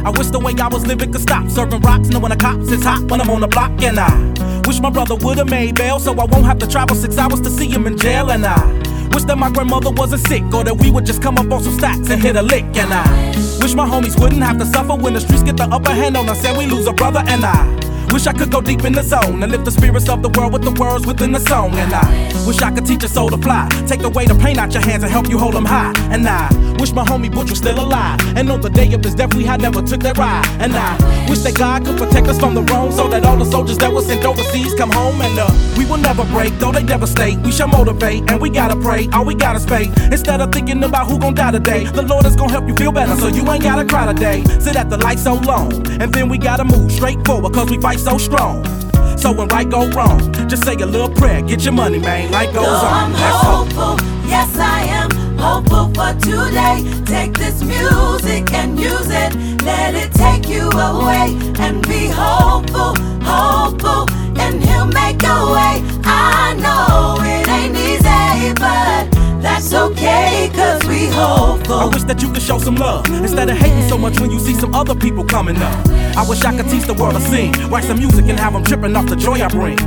I wish the way I was living could stop. Serving rocks, knowing the cops is hot when I'm on the block. And I wish my brother would've made bail, so I won't have to travel 6 hours to see him in jail. And I wish that my grandmother wasn't sick, or that we would just come up on some stacks and hit a lick. And I wish my homies wouldn't have to suffer when the streets get the upper hand on us and we lose a brother. And I wish I could go deep in the zone and lift the spirits of the world with the words within the song. And I wish I could teach a soul to fly, take away the pain out your hands and help you hold them high. And I wish my homie Butch was still alive, and on the day of his death we had never took that ride. And I wish that God could protect us from the wrong, so that all the soldiers that were sent overseas come home. And we will never break, though they devastate. We shall motivate, and we gotta pray, all we gotta faith. Instead of thinking about who gon' die today, the Lord is gon' help you feel better, so you ain't gotta cry today. Sit at the light so long, and then we gotta move straight forward, cause we fight so strong. So when right go wrong, just say a little prayer, get your money, man, life goes on. I'm hopeful, yes I am hopeful for today. Take this music and use it, let it take you away. And be hopeful, hopeful, and he'll make a way. I know it ain't easy, but that's okay, cause we hopeful. I wish that you could show some love, instead of hating so much when you see some other people coming up. I wish I could teach the world to sing, write some music and have them tripping off the joy I bring.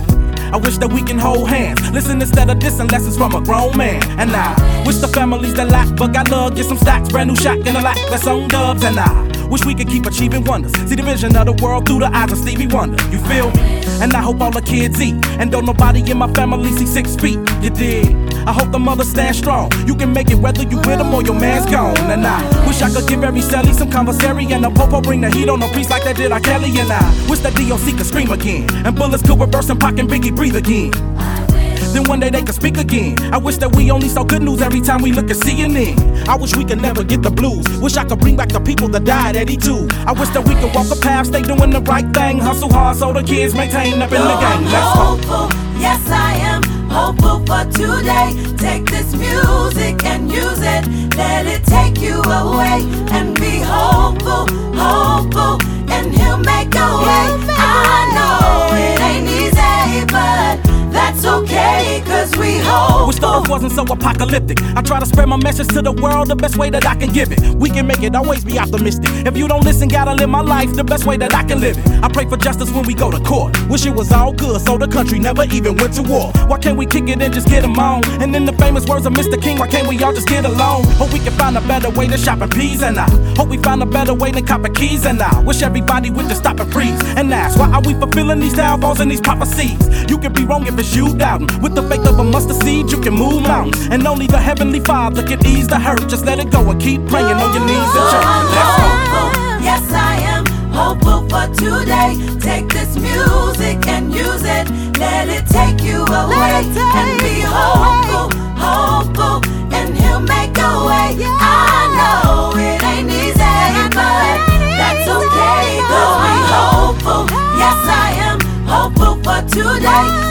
I wish that we can hold hands, listen instead of dissing, lessons from a grown man. And I wish the families that lack but got love get some stacks, brand new shack in the lack that's on dubs. And I wish we could keep achieving wonders, see the vision of the world through the eyes of Stevie Wonder. You feel me? And I hope all the kids eat, and don't nobody in my family see 6 feet. You dig? I hope the mothers stand strong. You can make it whether you with them or your man's gone. And I wish I could give every celly some conversary, and a popo bring the heat on the priest like they did R. Kelly. And I wish that DOC could scream again, and bullets could reverse and Pac and Biggie breathe again. Then one day they could speak again. I wish that we only saw good news every time we look at CNN. I wish we could never get the blues. Wish I could bring back the people that died at E2. I wish that we could walk a path, stay doing the right thing, hustle hard so the kids maintain up in the game. Let's go. Hopeful, yes I am hopeful for today. Take this music and use it, let it take you away. And be hopeful, hopeful, and he'll make a way. I know it ain't easy, but that's okay, cause we hope. Wish the earth wasn't so apocalyptic. I try to spread my message to the world the best way that I can give it. We can make it, always be optimistic. If you don't listen, gotta live my life the best way that I can live it. I pray for justice when we go to court. Wish it was all good, so the country never even went to war. Why can't we kick it and just get them on? And in the famous words of Mr. King, why can't we all just get along? Hope we can find a better way than shopping peas. And I hope we find a better way than copping keys. And I wish everybody would just stop and freeze and ask, why are we fulfilling these downfalls and these prophecies? You can be wrong if it's you doubting. With the faith of a mustard seed, you can move mountains. And only the Heavenly Father can ease the hurt. Just let it go and keep praying on your knees in church. Let's go. Yes, I am hopeful for today. Take this music and use it, let it take you away. And be hopeful, hopeful, and he'll make a way. I know it ain't easy, but that's okay, cause we hopeful. Yes, I am hopeful for today.